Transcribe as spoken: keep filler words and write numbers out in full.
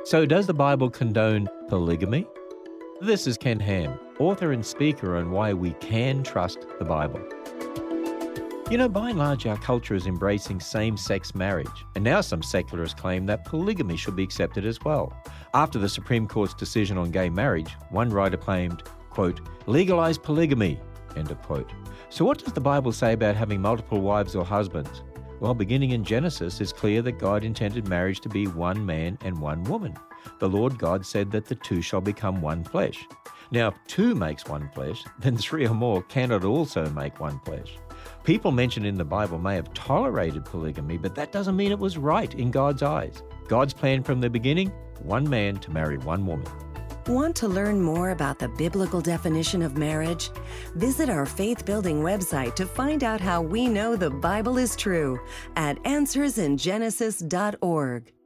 So, does the Bible condone polygamy? This is Ken Ham, author and speaker on why we can trust the Bible. You know, by and large, our culture is embracing same-sex marriage, and now some secularists claim that polygamy should be accepted as well. After the Supreme Court's decision on gay marriage, one writer claimed, quote, legalize polygamy, end of quote. So what does the Bible say about having multiple wives or husbands? Well, beginning in Genesis, it's clear that God intended marriage to be one man and one woman. The Lord God said that the two shall become one flesh. Now, if two makes one flesh, then three or more cannot also make one flesh. People mentioned in the Bible may have tolerated polygamy, but that doesn't mean it was right in God's eyes. God's plan from the beginning, one man to marry one woman. Want to learn more about the biblical definition of marriage? Visit our faith-building website to find out how we know the Bible is true at answers in genesis dot org.